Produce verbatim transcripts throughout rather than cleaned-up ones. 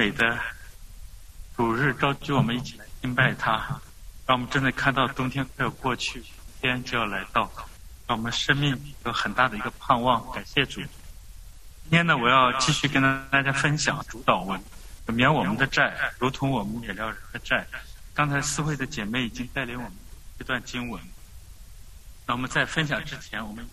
美的主日召集我们一起来敬拜他，让我们真的看到冬天快要过去，春天就要来到，让我们生命有很大的一个盼望。感谢主。今天呢，我要继续跟大家分享主祷文，免我们的债，如同我们免了人的债。刚才思慧的姐妹已经带领我们这段经文，那我们在分享之前，我们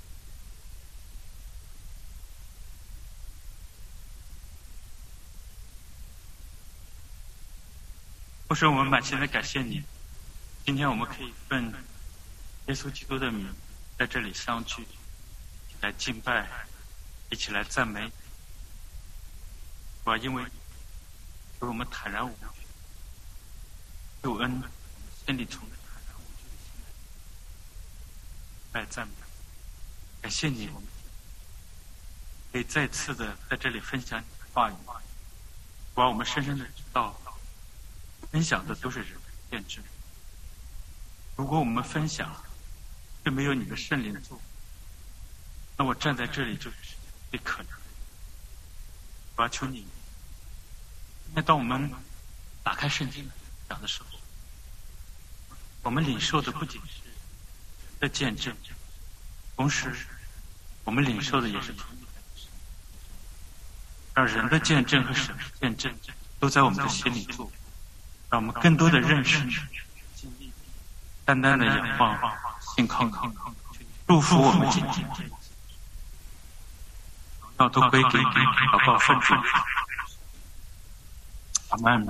我说我们满心的感谢你，今天我们可以奉耶稣基督的名在这里相聚，一起来敬拜，一起来赞美。我因为给我们坦然无惧，救恩心里充满坦然无惧的心来赞美。感谢你，我们可以再次的在这里分享你的话语，把我们深深的知道，分享的都是人的见证。如果我们分享却没有你的圣灵做，那我站在这里就是最可能的。我要求你，那当我们打开圣经讲的时候，我们领受的不仅是人的见证，同时我们领受的也是从你来的，让人的见证和神的见证都在我们的心里做，让我们更多的认识你，单单的仰望，信靠你，祝福我们今天，要都归给你，祷告奉主。阿门。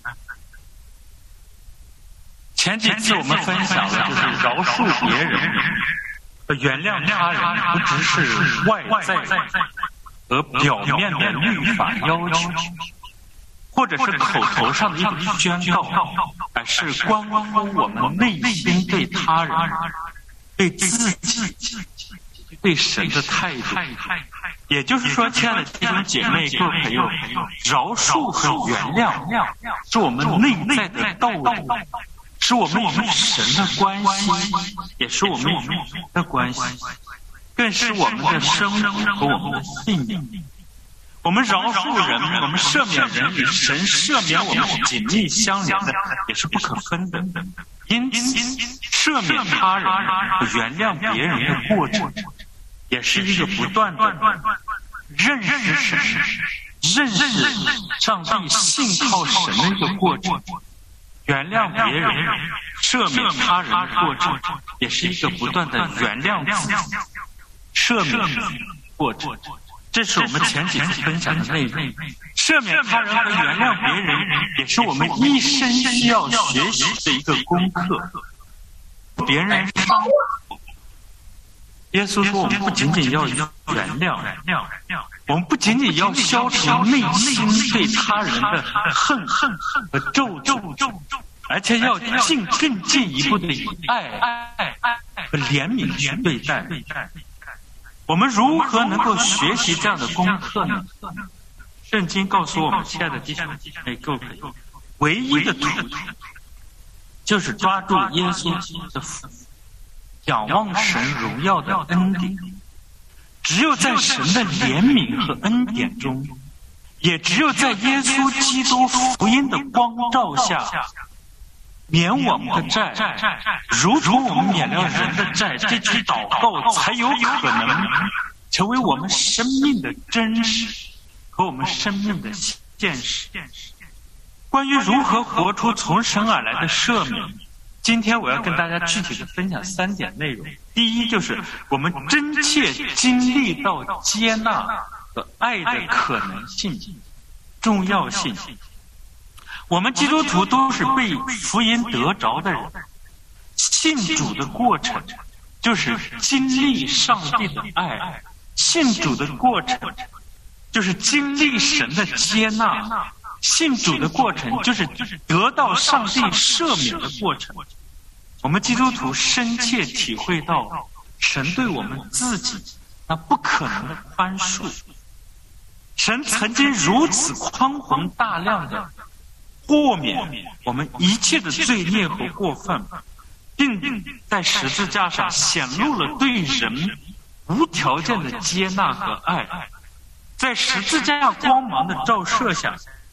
前几次我们分享的就是饶恕别人和原谅他人，不只是外在和表面的律法要求，或者是口头上的一种宣告，而是关乎我们内心对他人、对自己、对神的态度。也就是说，亲爱的弟兄姐妹、各位朋友，饶恕和原谅是我们内在的道路，是我们与神的关系，也是我们与人的关系，更是我们的生活和我们的信命。我们饶恕人，我们赦免人，与神赦免我们是紧密相连的，也是不可分的。因此，赦免他人和原谅别人的过程，也是一个不断的认识神、认识上帝、信靠神的一个过程。原谅别人、赦免他人的过程，也是一个不断的原谅自己、赦免的过程。这是我们前几次分享的内容。赦免他人和原谅别人，也是我们一生需要学习的一个功课。别人伤，耶稣说，我们不仅仅要原谅，我们不仅仅要消除内心对他人的恨恨和咒诅，而且要进更进一步的以爱和怜悯去对待。我们如何能够学习这样的功课呢？圣经告诉我们，亲爱的弟兄妹、各位朋友，唯一的途径就是抓住耶稣基督的福，仰望神荣耀的恩典。只有在神的怜悯和恩典中，也只有在耶稣基督福音的光照下，免我们的债，如同我们免了人的债，这句祷告才有可能成为我们生命的真实和我们生命的现实。关于如何活出从神而来的赦免，今天我要跟大家具体的分享三点内容。第一，就是我们真切经历到接纳和爱的可能性、重要性。我们基督徒都是被福音得着的人，信主的过程就是经历上帝的爱，信主的过程就是经历神的接纳，信主的过程就是得到上帝赦免的过程。我们基督徒深切体会到神对我们自己那不可能的宽恕，神曾经如此宽宏大量的豁免我们一切的罪孽和过分，并在十字架上显露了对人无条件的接纳和爱。在十字架光芒的照射下，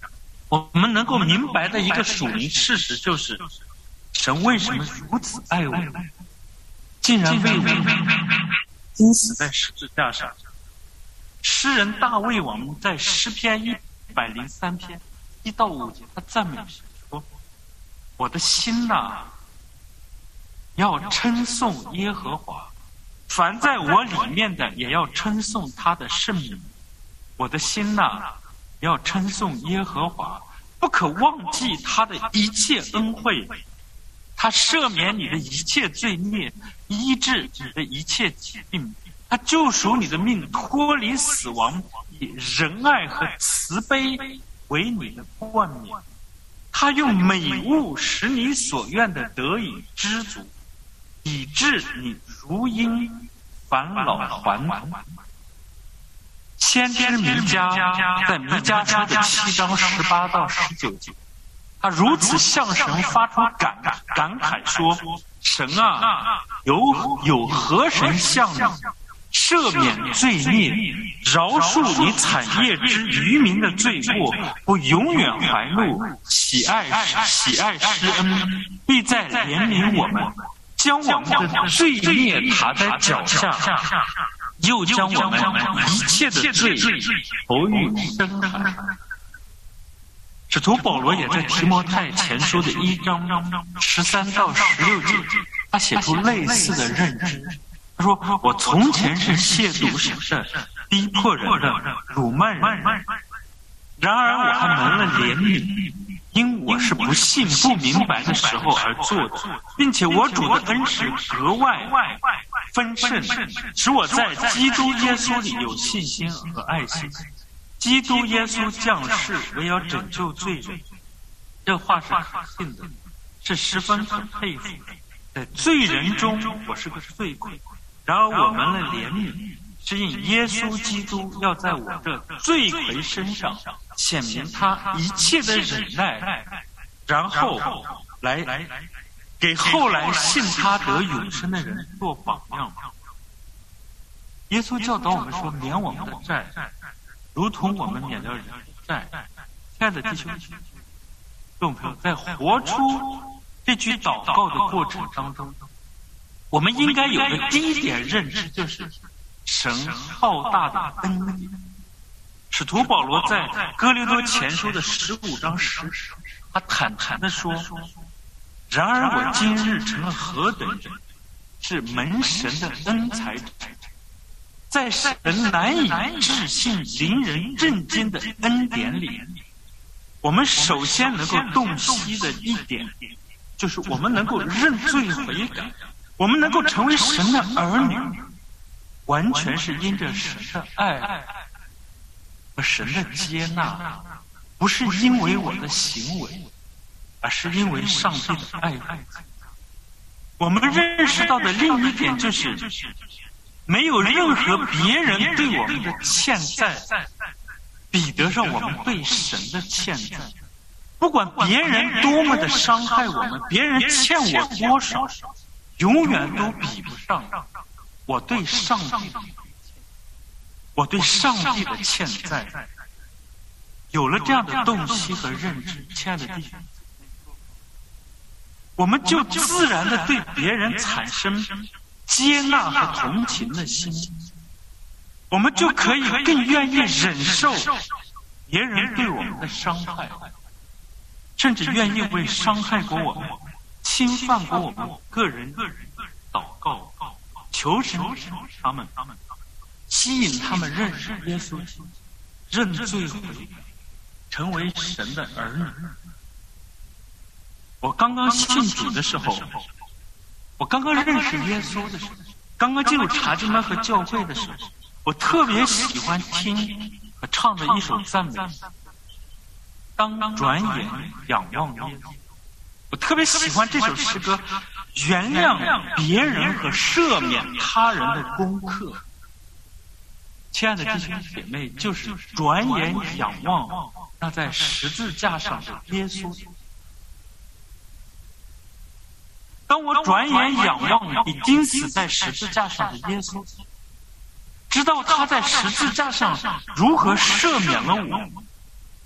我们能够明白的一个属灵事实就是，神为什么如此爱我们，竟然为我们钉死在十字架上。诗人大卫王在诗篇一百零三篇一到五节，他赞美神说：“我的心呐、啊，要称颂耶和华，凡在我里面的也要称颂他的圣名。我的心呐、啊，要称颂耶和华，不可忘记他的一切恩惠。他赦免你的一切罪孽，医治你的一切疾病。他救赎你的命，脱离死亡，以仁爱和慈悲为你的冠冕。他用美物使你所愿的得以知足，以致你如因返老还童。”先知弥迦在弥迦书的七章十八到十九节，他如此向神发出感感慨说：“神啊，有有何神像你，赦免罪孽，饶恕你产业之渔民的罪过，不永远怀怒，喜爱喜爱施恩，必再怜悯我们，将我们的罪孽踏在脚下，又将我们一切的罪投于深海。”使徒保罗也在提摩太前书的一章十三到十六节，他写出类似的认知。他说：“我从前是亵渎神的，逼迫人的，辱骂人的，然而我还蒙了怜悯，因我是不信不明白的时候而做的，并且我主的恩慈格外丰盛，使我在基督耶稣里有信心和爱心。基督耶稣降世为要拯救罪人。”这话是可信的，是十分可佩服的。在罪人中，我是个罪魁，然而我们的怜悯是因耶稣基督要在我这罪魁身上显明他一切的忍耐，然后来给后来信他得永生的人做榜样。耶稣教导我们说：“免我们的债，如同我们免了人的债。”亲爱的弟兄众朋友，在活出这句祷告的过程当中，我们应该有的第一点认知就是神浩大的恩典。使徒保罗在哥林多前书的十五章十，他坦诚地说：“然而我今日成了何等人，是蒙神的恩才，在神难以置信、令人震惊的恩典里，我们首先能够洞悉的一点，就是我们能够认罪悔改，我们能够成为神的儿女，完全是因着神的爱和神的接纳，不是因为我的行为，而是因为上帝的爱。我们认识到的另一点就是，没有任何别人对我们的欠债比得上我们对神的欠债。不管别人多么的伤害我们，别人欠我多少，永远都比不上我对上帝的我对上帝的欠债。有了这样的洞悉和认知，亲爱的弟兄，我们就自然的对别人产生接纳和同情的心，我们就可以更愿意忍受别人对我们的伤害，甚至愿意为伤害过我们、侵犯过我们个人祷告，求神他们，吸引他们认识耶稣，认罪悔改，成为神的儿女。我刚刚信主的时候，我刚刚认识耶稣的时候，刚刚进入查经班和教会的时候，我特别喜欢听和唱的一首赞美，当转眼仰望耶稣。我特别喜欢这首诗歌，原谅别人和赦免他人的功课。亲爱的弟兄姐妹，就是转眼仰望那在十字架上的耶稣。当我转眼仰望已经死在十字架上的耶稣，知道他在十字架上如何赦免了我，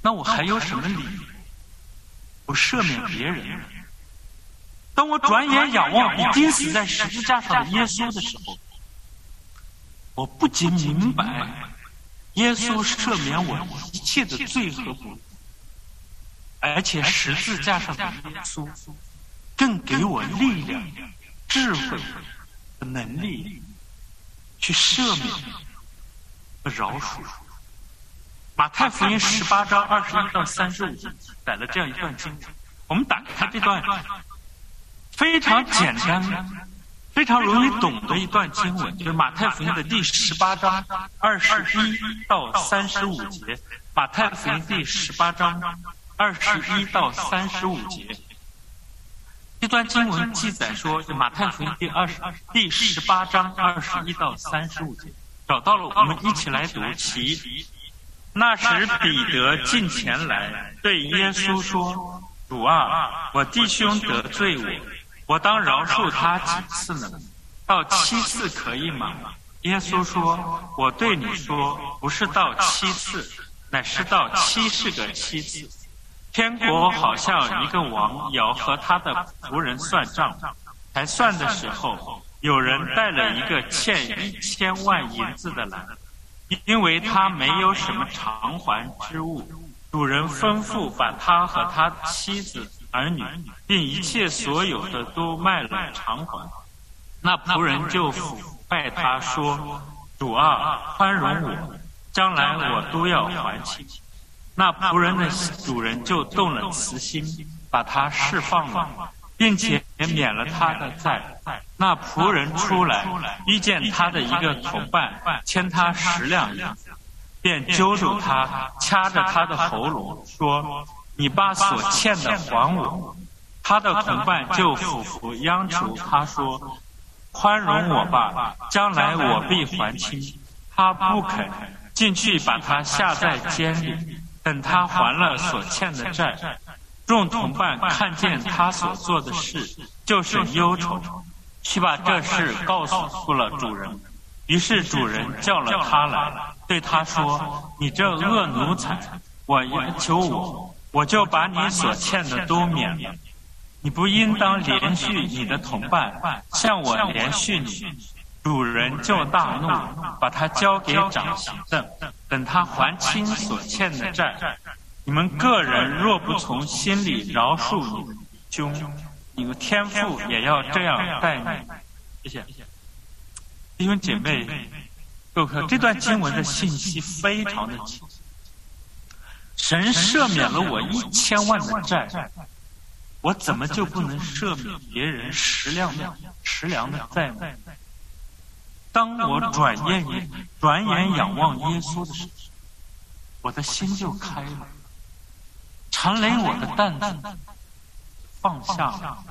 那我还有什么理由不赦免别人？当我转眼仰望已钉死在十字架上的耶稣的时候，我不仅明白耶稣赦免我一切的罪和不义，而且十字架上的耶稣更给我力量、智慧和能力去赦免和饶恕。马太福音十八章二十一到三十五节载了这样一段经文，我们打开这段非常简单、非常容易懂的一段经文，就是马太福音的第十八章二十一到三十五节。马太福音第十八章二十一到三十五节，这段经文记载说，马太福音第二十第十八章二十一到三十五节，找到了，我们一起来读其。那时彼得近前来，对耶稣说：“主啊，我弟兄得罪我，我当饶恕他几次呢？到七次可以吗？”耶稣说：“我对你说，不是到七次，乃是到七十个七次。天国好像一个王要和他的仆人算账，才算的时候，有人带了一个欠一千万银子的来。因为他没有什么偿还之物，主人吩咐把他和他妻子、儿女，并一切所有的都卖了偿还。那仆人就俯拜他说：“主啊，宽容我，将来我都要还清。”那仆人的主人就动了慈心，把他释放了，并且免了他的债。那仆人出来，遇见他的一个同伴欠他十两银子，便揪住他，掐着他的喉咙，说：“你把所欠的还我。”他的同伴就俯伏央求他说：“宽容我吧，将来我必还清。”他不肯，进去把他下在监里，等他还了所欠的债。众同伴看见他所做的事，就是忧愁，去把这事告诉了主人。于是主人叫了他来，对他说：“你这恶奴才，我要求我，我就把你所欠的都免了。你不应当连续你的同伴，像我连续你。”主人就大怒，把他交给掌刑的，等他还清所欠的债。你们个人若不从心里饶恕你们兄，你们天父也要这样待你。谢谢。弟兄姐妹，各位，这段经文的信息非常的清晰。神赦免了我一千万的债，我怎么就不能赦免别人十两的十两的债呢？当我转眼转眼仰望耶稣的时候，我的心就开了，缠累我的担子放下了。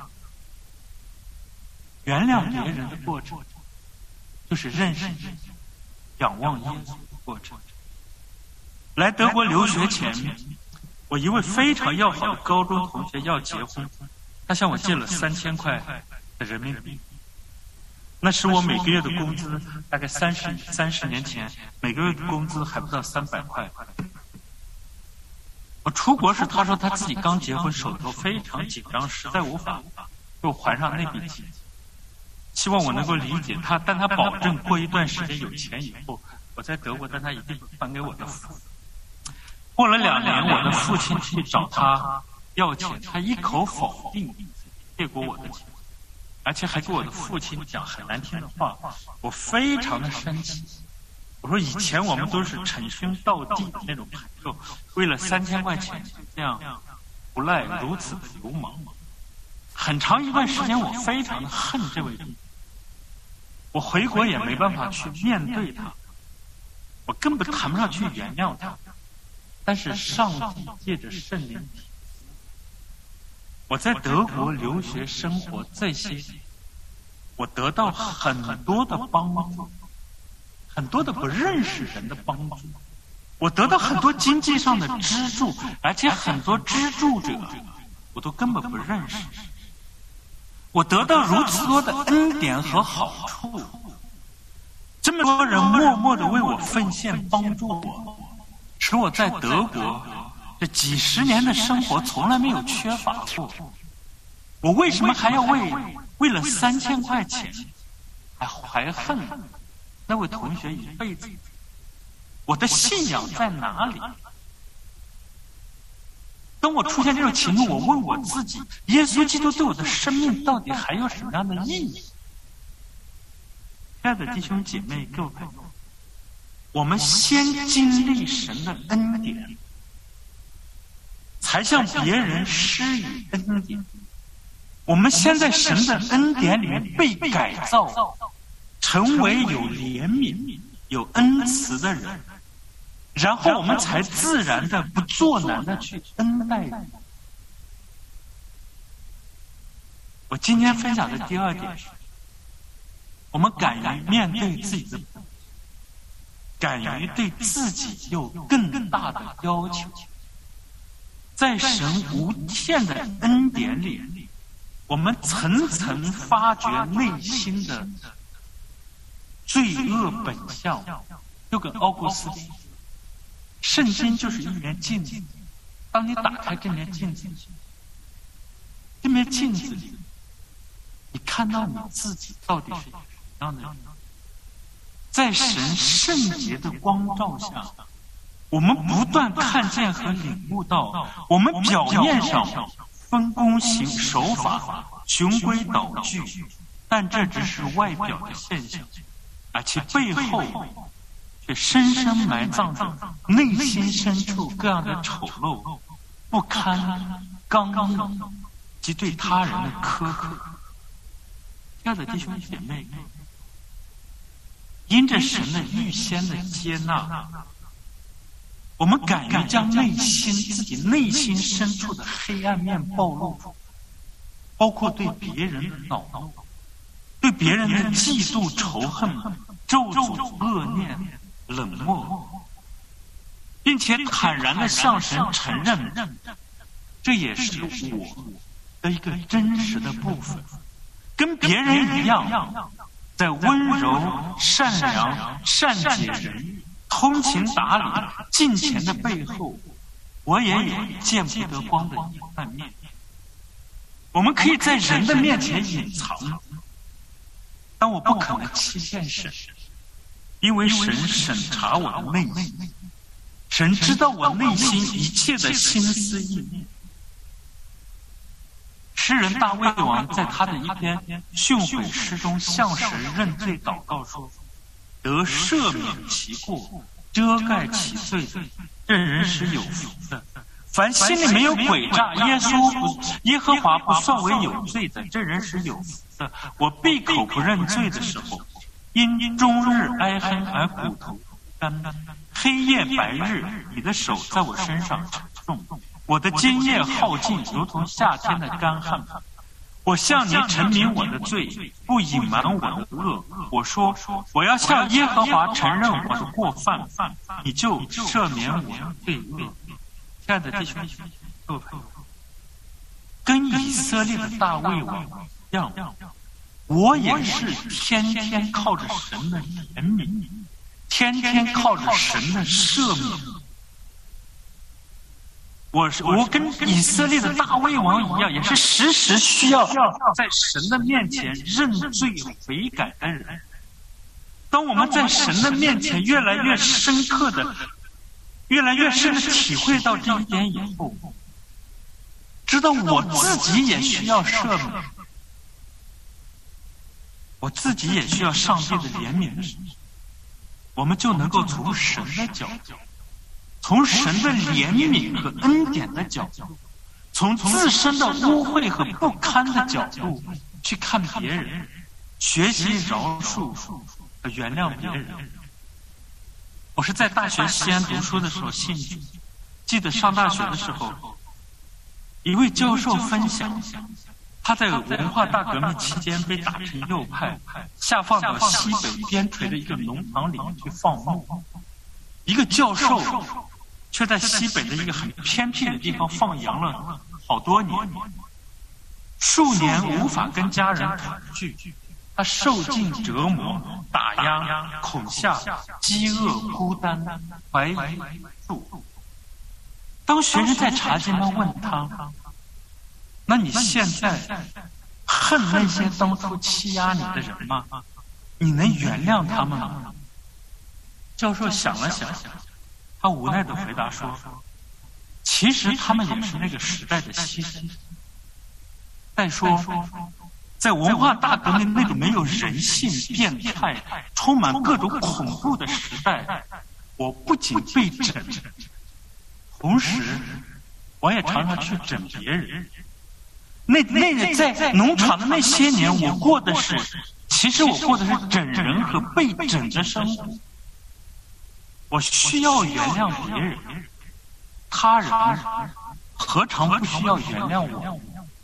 原谅别人的过程，就是认识仰望耶稣的过程。来德国留学前，我一位非常要好的高中同学要结婚，他向我借了三千块的人民币。那是我每个月的工资，大概三十三十年前，每个月的工资还不到三百块。我出国时，他说他自己刚结婚，手头非常紧张，实在无法给我还上那笔钱。希望我能够理解他，但他保证过一段时间有钱以后，我在德国，但他一定还给我的父。过了两年，我的父亲去找他要钱，他一口否定借过我的钱。而且还给我的父亲讲很难听的话，我非常的生气。我说以前我们都是称兄道弟的那种朋友，为了三千块钱这样不赖如此的流氓。很长一段时间我非常的恨这位人，我回国也没办法去面对他，我根本谈不上去原谅他。但是上帝借着圣灵，我在德国留学生活这些年，我得到很多的帮助，很多的不认识人的帮助，我得到很多经济上的资助，而且很多资助者我都根本不认识。我得到如此多的恩典和好处，这么多人默默地为我奉献帮助我，使我在德国这几十年的生活从来没有缺乏过，我为什么还要为为了三千块钱还怀恨那位同学一辈子？我的信仰在哪里？当我出现这种情况，我问我自己，耶稣基督对我的生命到底还有什么样的意义？亲爱的弟兄姐妹，各位朋友，我们先经历神的恩典，才向别人施以恩典。我们先在神的恩典里面被改造，成为有怜悯、有恩慈的人，然后我们才自然的不作难的去恩待人。我今天分享的第二点是，我们敢于面对自己的本质，敢于对自己有更大的要求。在神无限的恩典里，我们层层发掘内心的罪恶本相。就跟奥古斯丁，圣经就是一面镜子，当你打开这面镜子，这面镜子里你看到你自己到底是什么样的人。在神圣洁的光照下，我们不断看见和领悟到，我们表面上分工行手法循规蹈矩，但这只是外表的现象，而其背后却深深埋葬着内心深处各样的丑陋、不堪、刚硬及对他人的苛刻。亲爱的弟兄姐妹，因着神的预先的接纳，我们敢于将内心自己内心深处的黑暗面暴露，包括对别人的恼怒、对别人的嫉妒、仇恨、咒诅、恶念、冷漠，并且坦然地向神承认，这也是我的一个真实的部分，跟别人一样，在温柔、善良、善解人意、通情达理、敬虔的背后，我也有见不得光的阴暗面。我们可以在人的面前隐藏，但我不可能欺骗神，因为神审查我的内心，神知道我内心一切的心思意念。诗人大卫王在他的一篇训诲诗中向神认罪祷告说：得赦免其过，遮盖其罪的，这人是有福的。凡心里没有诡诈，耶稣不耶和华不算为有罪的，这人是有福的。我闭口不认罪的时候，因终日哀恨而骨头干，黑夜白日，你的手在我身上沉重，我的津液耗尽，如同夏天的干旱。我向你陈明我的罪，不隐瞒我的恶。我说，我要向耶和华承认我的过犯，你就赦免我的罪恶。亲爱的弟兄各位朋友，跟以色列的大卫王一样，我也是天天靠着神的怜悯，天天靠着神的赦免。我是我跟以色列的大卫王一样，也是时时需要在神的面前认罪悔改的人。当我们在神的面前越来越深刻的、越来越深的体会到这一点以后，知道我自己也需要赦免，我自己也需要上帝的怜悯的时候，我们就能够从神的角度，从神的怜悯和恩典的角度，从自身的污秽和不堪的角度去看别人，学习饶恕和原谅别人。我是在大学西安读书的时候信主，记得上大学的时候，一位教授分享，他在文化大革命期间被打成右派，下放到西北边陲的一个农场里面去放牧。一个教授却在西北的一个很偏僻的地方放羊了好多年，数年无法跟家人团聚，他受尽折磨、打压、恐吓、饥饿、孤单、怀疑、住。 当学生在茶经班问他，那你现在恨那些当初欺压你的人吗？你能原谅他们吗？教授想了想，他无奈地回答说，其实他们也是那个时代的牺牲。再说，在文化大革命那种没有人性、变态、充满各种恐怖的时代，我不仅被整，同时我也常常去整别人。那那在农场的那些年，我过的是，其实我过的是整人和被整的生活。我需要原谅别人，他人何尝不需要原谅我？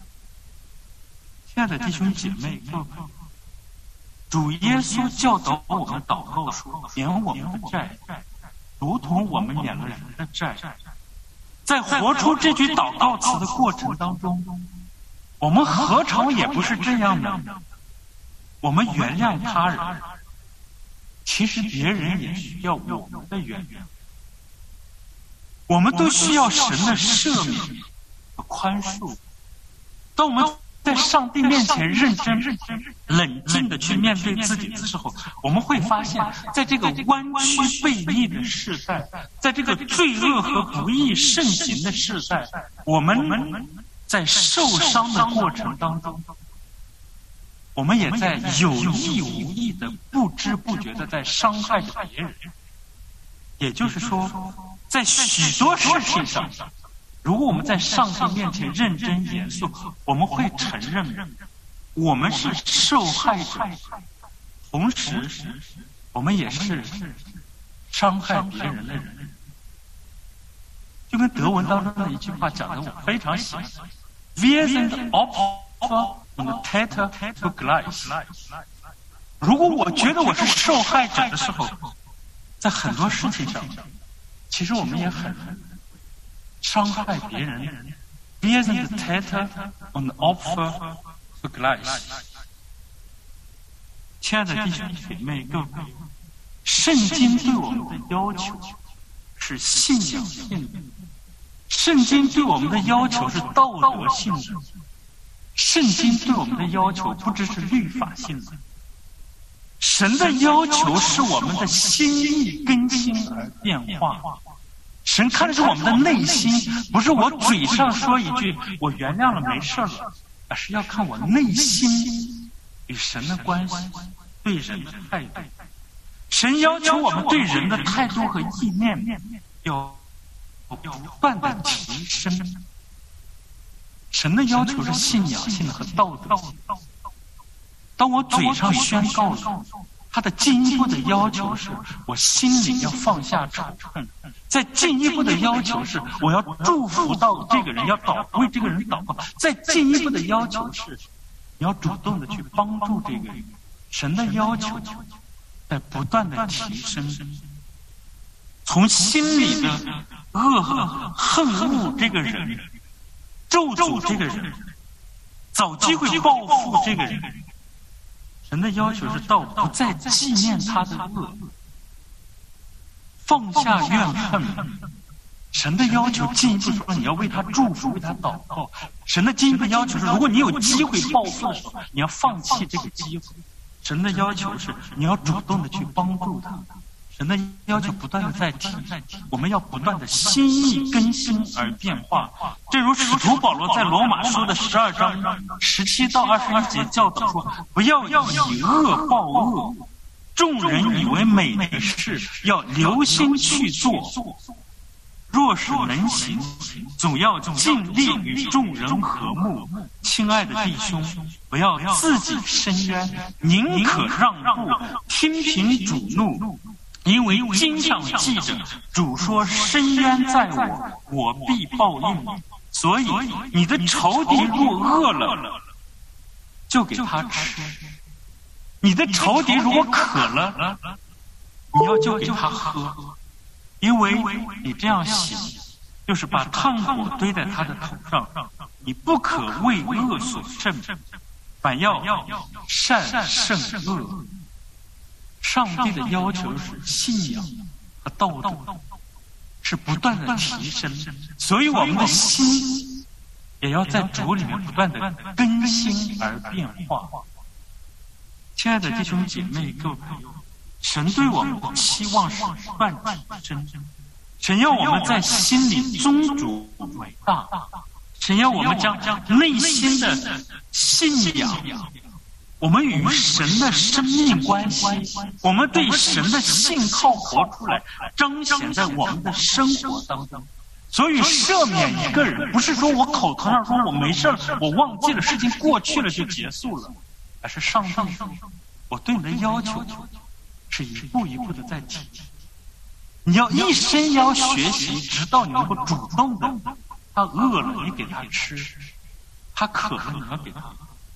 亲爱的弟兄姐妹，主耶稣教导我们祷告说，免我们的债，如同我们免了人的债。在活出这句祷告词的过程当中，我们何尝也不是这样的？我们原谅他人，其实别人也需要我们的原谅。我们都需要神的赦免和宽恕。当我们在上帝面前认真、冷静地去面对自己的时候，我们会发现，在这个弯曲悖逆的时代，在这个罪恶和不义盛行的时代，我们在受伤的过程当中，我们也在有意无意的、不知不觉的在伤害着别人。也就是说，在许多事情上，如果我们在上帝面前认真严肃，我们会承认我们是受害者，同时我们也是伤害别人的人。就跟德文当中的一句话讲的我非常喜欢 Wir sind Opfer und Täter zugleich。 如果我觉得我是受害者的时候，在很多事情上其实我们也很伤害别人。 Wir sind Täter und Opfer zugleich。 亲爱的弟兄姐妹，各位，圣经对我们的要求是信仰性的，圣经对我们的要求是道德性的，圣经对我们的要求不只是律法性的。神的要求是我们的心意更新而变化。神看的是我们的内心，不是我嘴上说一句我原谅了没事了，而是要看我内心与神的关系，对人的态度。神要求我们对人的态度和意念要不断的提升。神的要求是信仰性和道德性。当我嘴上宣告了，他的进一步的要求是我心里要放下仇恨，再进一步的要求是我要祝福到这个人，要祷为这个人祷告，再进一步的要求是你要主动的去帮助这个人。神的要求在不断的提升，从心里的恶恨恶这个人，咒诅这个人，找机会报复这个人。神的要求是到不再纪念他的恶，放下怨恨。神的要求进一步说你要为他祝福，为他祷告。神的进一步要求是如果你有机会报复的时候，你要放弃这个机会。神的要求是你要主动的去帮助他。神的要求不断的在提，我们要不断的心意更新而变化。正如使徒保罗在罗马书的十二章十七到二十一节教导说，不要以恶报恶，众人以为美的事要留心去做，若是能行，总要尽力与众人和睦。亲爱的弟兄，不要自己伸冤，宁可让步，听凭主怒。因为经上记着，主说伸冤在我，我必报应。所以你的仇敌若饿了，就给他吃；你的仇敌如果渴了，你要就给他喝。因为你这样行，就是把炭火堆在他的头上。你不可为恶所胜，反要善胜恶。上帝的要求是信仰和道德。 是不断的提升，所以我们的心也要在主里面不断的更新而变化。亲爱的弟兄姐妹，各位朋友，神对我们的期望是不断提升，神要我们在心里尊主伟大，神要我们将内心的信仰，我们与神的生命关系，我们对神的信靠活出来，彰显在我们的生活当中。所以赦免一个人，不是说我口头上说我没事，我忘记了，事情过去了就结束了，而是上帝说我对你的要求是一步一步的在提，你要一生要学习，直到你能够主动的，他饿了你给他吃，他渴了你要给他。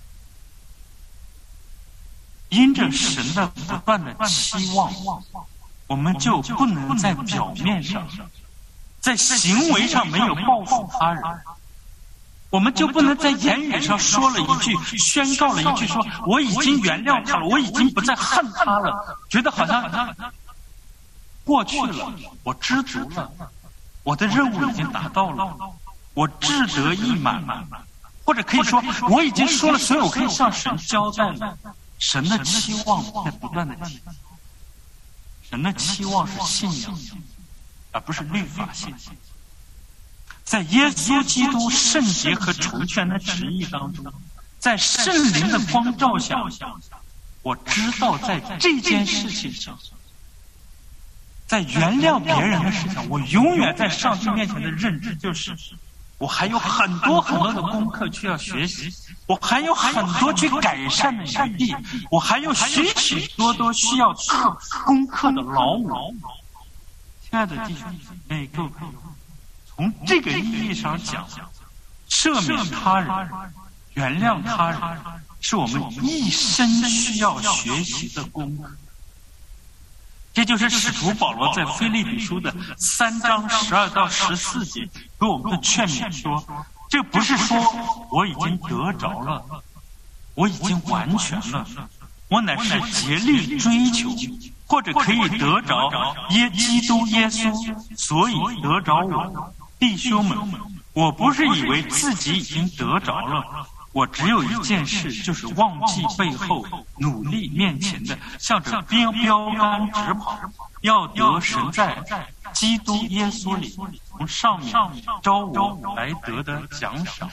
因着神的不断的期望，我们就不能在表面上，在行为上没有报复他人，我们就不能在言语上说了一句，宣告了一句，说我已经原谅他了，我已经不再恨他了，觉得好像过去了，我知足了，我的任务已经达到了，我志得意满，或者可以说我已经说了所有可以向神交代了。神的期望在不断的提，神的期望是信仰，而不是律法性。在耶稣基督圣洁和除权的旨意当中，在圣灵的光照下，我知道在这件事情上，在原谅别人的事情，我永远在上帝面前的认知就是，我还有很多很多的功课需要学习，我还有很多去改善的余地，我还有许许多多需要做功课的劳务。亲爱的弟兄姊妹，各位朋友，从这个意义上讲，赦免他人、原谅他人，是我们一生需要学习的功课。这就是使徒保罗在腓立比书的三章十二到十四节给我们的劝勉说，这不是说我已经得着了，我已经完全了，我乃是竭力追求，或者可以得着耶基督耶稣，所以得着我。弟兄们，我不是以为自己已经得着了，我只有一件事，就是忘记背后，努力面前的，向着标标杆直跑，要得神在基督耶稣里从上面招我来得的奖赏。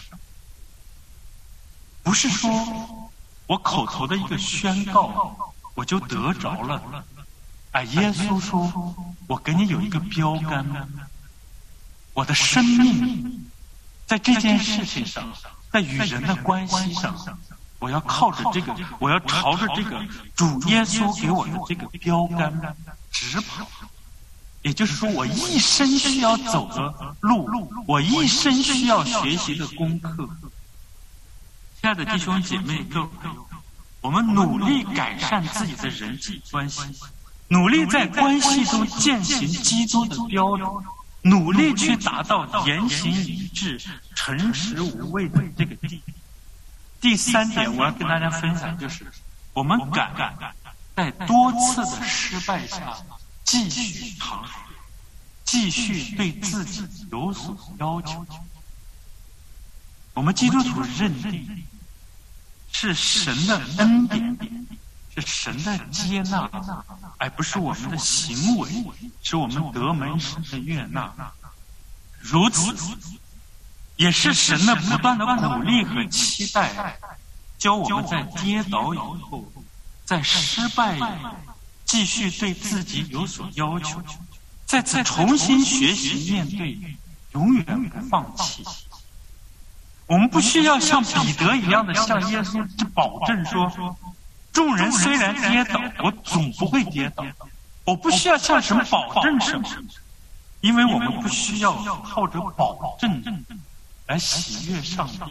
不是说我口头的一个宣告我就得着了，而耶稣说我给你有一个标杆，我的生命在这件事情上，在与人的关系上，我要靠着这个，我要朝着这个主耶稣给我的这个标杆直跑。也就是说，我一生需要走的路，我一生需要学习的功课。亲爱的弟兄姐妹，各位朋友，我们努力改善自己的人际关系，努力在关系中践行基督的标准，努力去达到言行一致、诚实无畏的这个地步。第三点，我要跟大家分享，就是我们敢在多次的失败下继续尝试，继续对自己有所要求。我们基督徒认定是神的恩典，是神的接纳，而不是我们的行为，是我们得门神的悦纳。如此，也是神的不断的鼓励和期待，教我们在跌倒以后，在失败以后，继续对自己有所要求，再次重新学习面对，永远不放弃。我们不需要像彼得一样的向耶稣保证说，众人虽然跌倒，我总不会跌倒。我不需要向神保证什么，因为我们不需要靠着保证来喜悦上帝，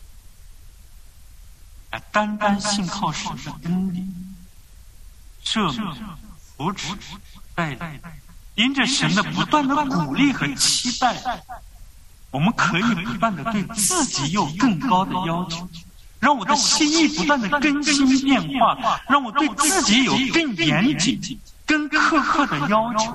而单单信靠神的恩典、赦免、扶持、带领，因着神的不断的鼓励和期待，我们可以不断的对自己有更高的要求，让我的心意不断的更新变化，让我对自己有更严谨、更苛刻的要求，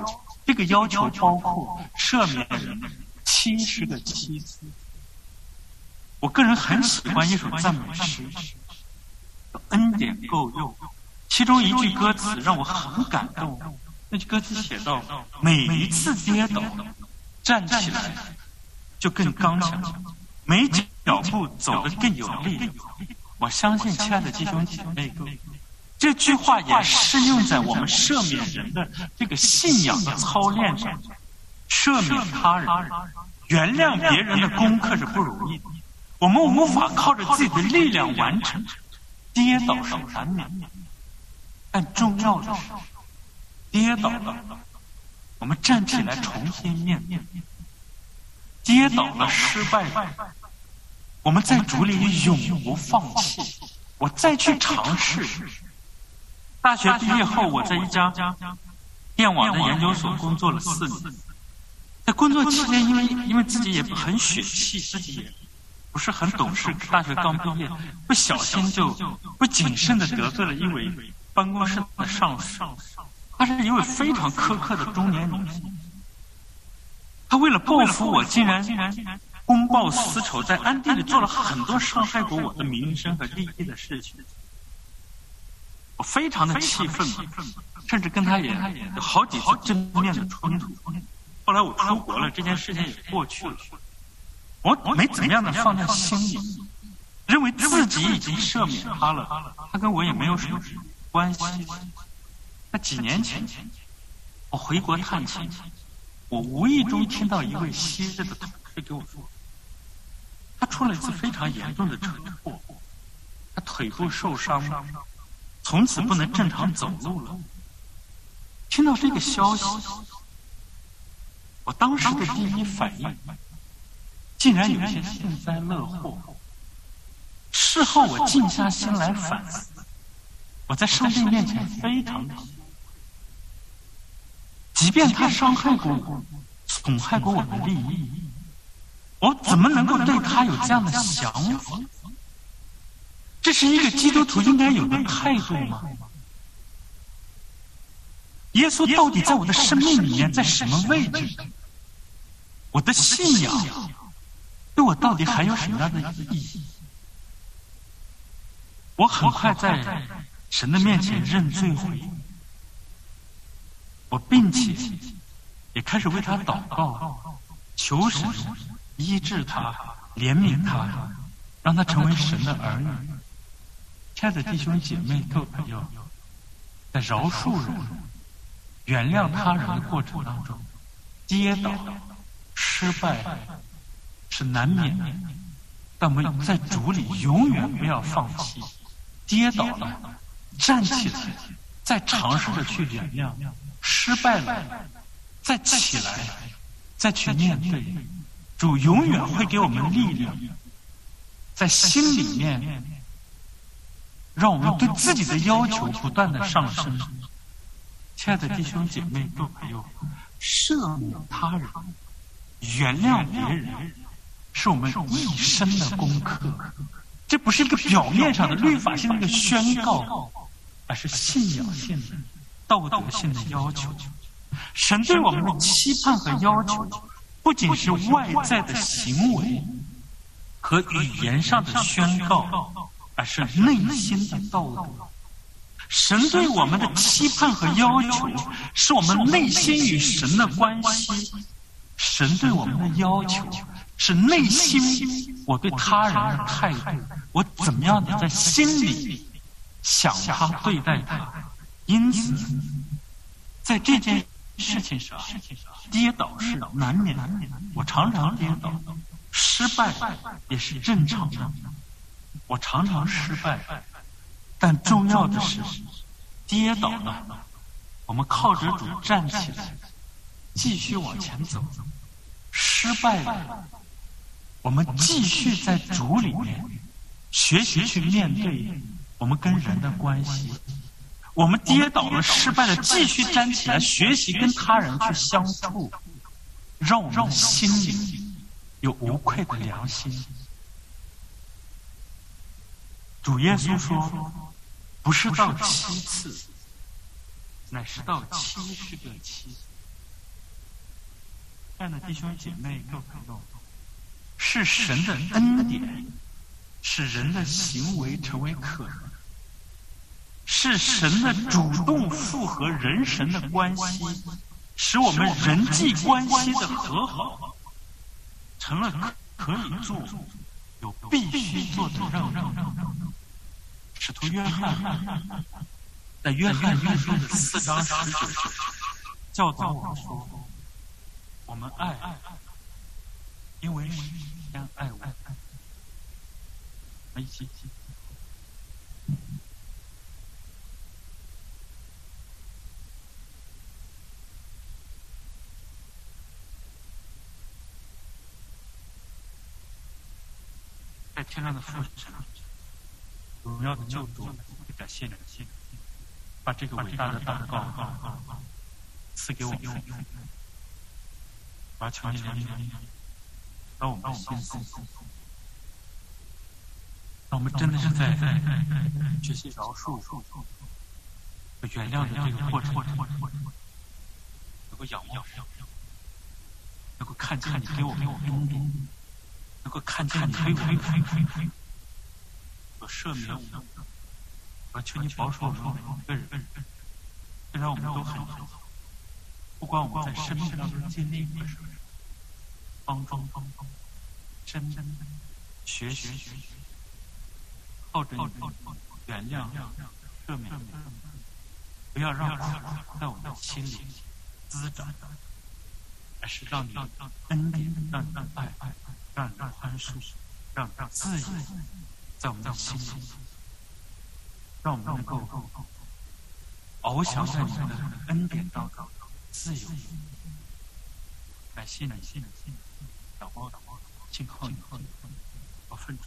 这个要求包括赦免人七十个妻子。我个人很喜欢一首赞美诗，恩典够用，其中一句歌词让我很感动。那句歌词写道：每一次跌倒站起来就更刚强，每脚步走得更有力量。我相信亲爱的弟兄姐妹，这句话也适用在我们赦免人的这个信仰的操练上。赦免他人，原谅别人的功课是不容易的，我们无法靠着自己的力量完成，跌倒是难免，但重要的是跌倒了我们站起来重新面对，跌倒了失败了我们在主里永不放弃，我再去尝试。大学毕业后，我在一家电网的研究所工作了四年，在工作期间，因为因为自己也很血气，自己也不是很懂事，大学刚毕业，不小心就不谨慎的得罪了一位办公室的上司，她是一位非常苛刻的中年女性。她为了报复我，竟然公报私仇，在暗地里做了很多伤害过我的名声和利益的事情。我非常的气愤，甚至跟她也有好几次正面的冲突。后来我出国了，这件事情也过去了，我没怎么样的放在心里，认为自己已经赦免他了，他跟我也没有什么关系。那几年前，我回国探亲，我无意中听到一位昔日的同事给我说，他出了一次非常严重的车祸，他腿部受伤，从此不能正常走路了。听到这个消息，我当时的第一反应竟然有些幸灾乐祸。事后我静下心来反思，我在上帝面前非常的，即便他伤害过我，损害过我的利益，我怎么能够对他有这样的想法？这是一个基督徒应该有的态度吗？耶稣到底在我的生命里面在什么位置？我的信仰对我到底还有什么样的意义？我很快在神的面前认罪悔改，我并且也开始为他祷告，求神医治他，怜悯他，让他成为神的儿女。亲爱的弟兄姐妹各位朋友，在饶恕人、原谅他人的过程当中，跌倒、失败是难免的，但我们在主里永远不要放弃。跌倒了，站起来，再尝试着去原谅；失败了，再起来，再去面对。主永远会给我们力量，在心里面让我们对自己的要求不断的上升。亲爱的弟兄姐妹各位朋友，赦免他人、原谅别人，是我们一生的功课。这不是一个表面上的律法性的一个宣告，而是信仰性的、道德性的要求。神对我们的期盼和要求，不仅是外在的行为和语言上的宣告，而是内心的道德。神对我们的期盼和要求，是我们内心与神的关系。神对我们的要求，是内心我对他人的态度，我怎么样的在心里想他、对待他。因此，在这件事情上，跌倒是难免的，我常常跌倒，失败也是正常的，我常常失败。但重要的是，跌倒了，我们靠着主站起来，继续往前走；失败了，我们继续在主里面学习去面对我们跟人的关系。我们跌倒了、失败了，继续站起来，学习跟他人去相处，让我们的心里有无愧的良心。主耶稣说，不是到七次，乃是到七十个七次。 亲爱的弟兄姐妹各位朋友，是神的恩典使人的行为成为可能，是神的主动复合人神的关系，使我们人际关系的和好成了可以做有必须做的任务。使徒约翰在约翰一书的四章十九节教导我们说，我们爱，因为神先爱我们。我们一起在天上的父神，荣耀的救主，感谢你，把这个伟大的祷告赐给我们。我要求你怜悯，让我们心中，让我们真的是在学习饶恕和原谅的这个过程，能够仰望，能够看见你给我们的恩典，能够看见你给我们所赦免我们。我求你保守我们每个人，虽然我们都很好，不管我们在生命当中经历的什么，帮助真的学习，靠着你原谅、赦免，不要让在我们的心里滋长，而是让你恩典、让你爱、让你宽恕、让你自由在我们的心里。让我们能够翱翔在你的恩典当中，自由。感谢你，祷告，敬靠你，我奉主。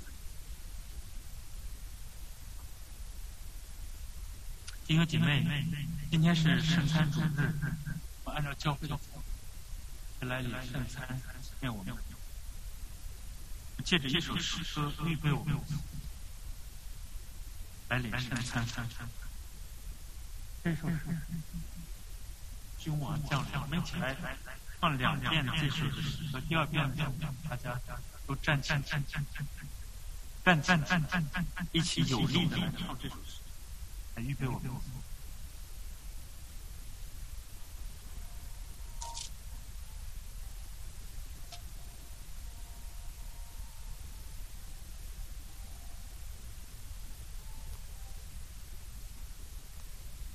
弟兄姐妹，今天是圣餐主日，我按照教会的法来领圣餐，愿我们借着一首诗歌预备我们来领圣餐。这首诗君王降临，我们一起来放两遍这首诗和第二遍的，大家都站起站站站站站站，一起有力的来唱这首诗，来预备我们。